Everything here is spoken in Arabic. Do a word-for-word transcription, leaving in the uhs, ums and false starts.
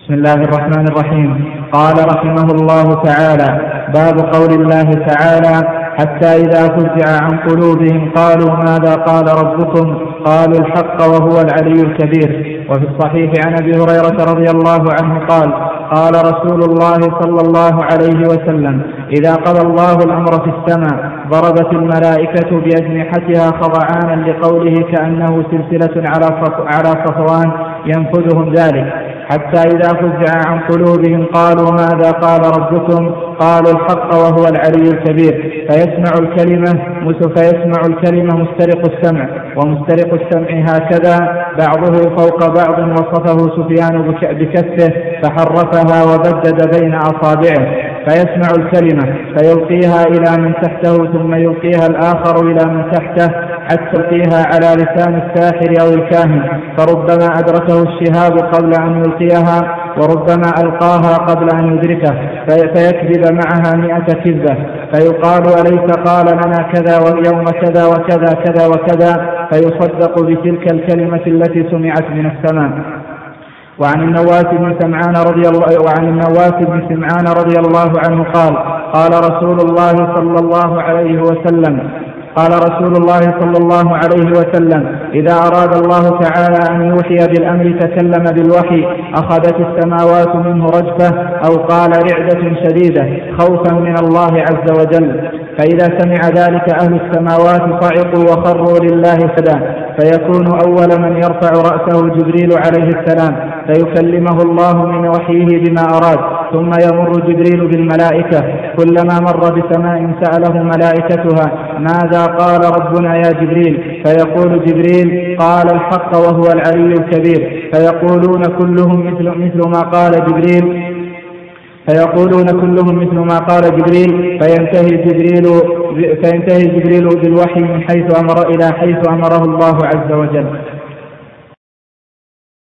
بسم الله الرحمن الرحيم. قال رحمه الله تعالى: باب قول الله تعالى: حتى إذا فزع عن قلوبهم قالوا ماذا قال ربكم؟ قالوا الحق وهو العلي الكبير. وفي الصحيح عن أبي هريرة رضي الله عنه قال: قال رسول الله صلى الله عليه وسلم: إذا قضى الله الأمر في السماء ضربت الملائكة بأجنحتها خضعانا لقوله كأنه سلسلة على صفوان ينفذهم ذلك، حتى إذا فزع عن قلوبهم قالوا ماذا قال ربكم؟ قالوا الحق وهو العلي الكبير. فيسمع الكلمة فيسمع الكلمة مسترق السمع، ومسترق السمع هكذا بعضه فوق بعض، وصفه سفيان بكفه فحرفها وبدد بين أصابعه. فيسمع الكلمة فيلقيها إلى من تحته، ثم يلقيها الآخر إلى من تحته، حتى يلقيها على لسان الساحر أو الكاهن، فربما أدركه الشهاب قبل أن يلقيها، وربما ألقاها قبل أن يدركه، فيكذب معها مئة كذبة، فيقال: أليس قال لنا كذا ويوم كذا وكذا كذا وكذا؟ فيصدق بتلك الكلمة التي سمعت من السماء. وعن النواس بن سمعان رضي الله وعن النواس بن سمعان رضي الله عنه قال: قال رسول الله صلى الله عليه وسلم قال رسول الله صلى الله عليه وسلم: إذا أراد الله تعالى أن يوحي بالأمر تكلم بالوحي، أخذت السماوات منه رجفة، أو قال رعدة شديدة، خوفا من الله عز وجل. فإذا سمع ذلك أهل السماوات صعقوا وخروا لله سجدا، فيكون أول من يرفع رأسه جبريل عليه السلام، فيكلمه الله من وحيه بما أراد، ثم يمر جبريل بالملائكة، كلما مر بسماء سأله ملائكتها: ماذا قال ربنا يا جبريل؟ فيقول جبريل: قال الحق وهو العلي الكبير. فيقولون كلهم مثل, مثل ما قال جبريل فيقولون كلهم مثل ما قال جبريل فينتهي جبريل فينتهي جبريل بالوحي من حيث أمر إلى حيث أمره الله عز وجل.